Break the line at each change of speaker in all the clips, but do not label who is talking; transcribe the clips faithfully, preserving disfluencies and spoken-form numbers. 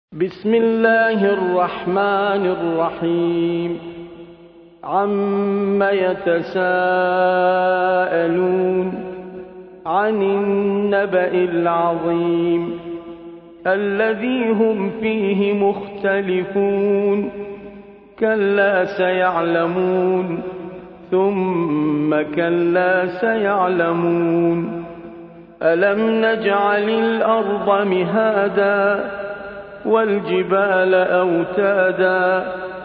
بسم الله الرحمن الرحيم عم يتساءلون عن النبأ العظيم الذي هم فيه مختلفون كلا سيعلمون ثم كلا سيعلمون ألم نجعل الأرض مهادا والجبال أوتادا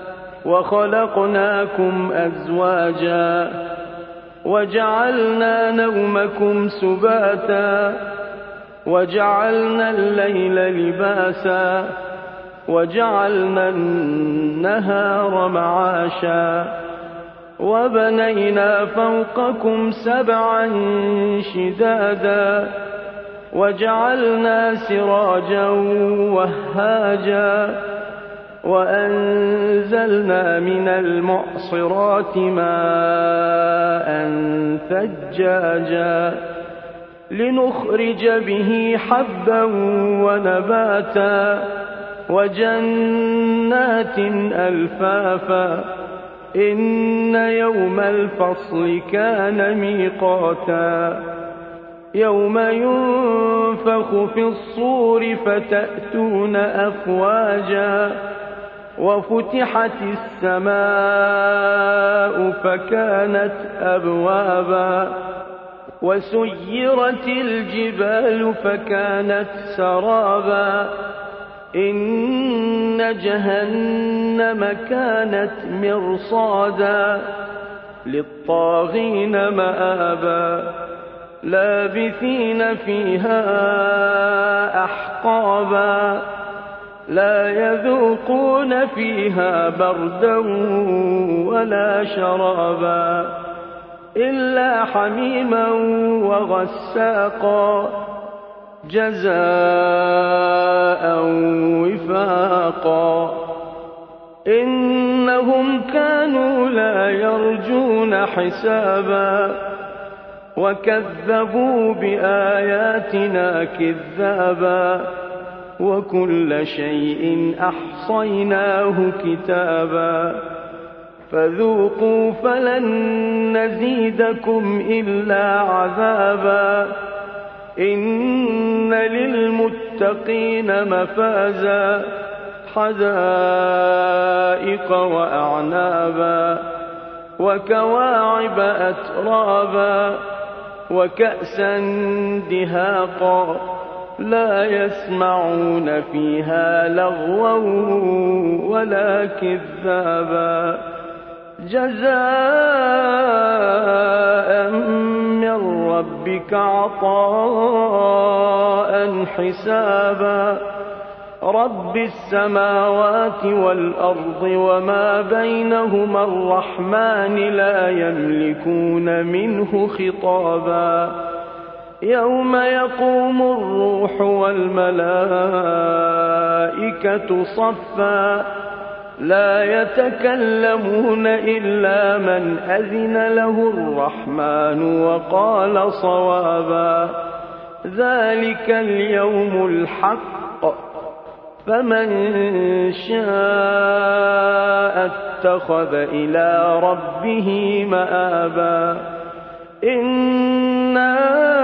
وخلقناكم أزواجا وجعلنا نومكم سباتا وجعلنا الليل لباسا وجعلنا النهار معاشا وبنينا فوقكم سبعا شدادا وجعلنا سراجا وهاجا وأنزلنا من المعصرات ماء ثجاجا لنخرج به حبا ونباتا وجنات ألفافا إن يوم الفصل كان ميقاتا يوم ينفخ في الصور فتأتون أفواجا وفتحت السماء فكانت أبوابا وسيرت الجبال فكانت سرابا إن جهنم كانت مرصادا للطاغين مآبا لابثين فيها أحقابا لا يذوقون فيها بردا ولا شرابا إلا حميما وغساقا جزاء وفاقا إنهم كانوا لا يرجون حسابا وكذبوا بآياتنا كذابا وكل شيء أحصيناه كتابا فذوقوا فلن نزيدكم إلا عذابا إن للمتقين مفازا حدائق وأعنابا وكواعب أترابا وكأسا دهاقا لا يسمعون فيها لغوا ولا كذابا جزاء من ربك عطاء حسابا رب السماوات والأرض وما بينهما الرحمن لا يملكون منه خطابا يوم يقوم الروح والملائكة صفا لا يتكلمون إلا من أذن له الرحمن وقال صوابا ذلك اليوم الحق فمن شاء اتخذ إلى ربه مآبا إنا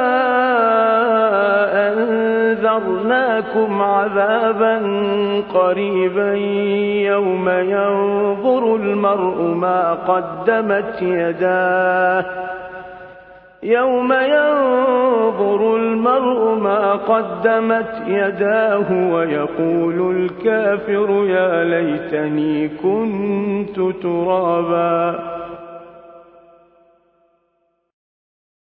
أنذرناكم عذابا قريبا يوم ينظر المرء ما قدمت يداه يوم ينظر المرء ما قدمت يداه ويقول الكافر يا ليتني كنت ترابا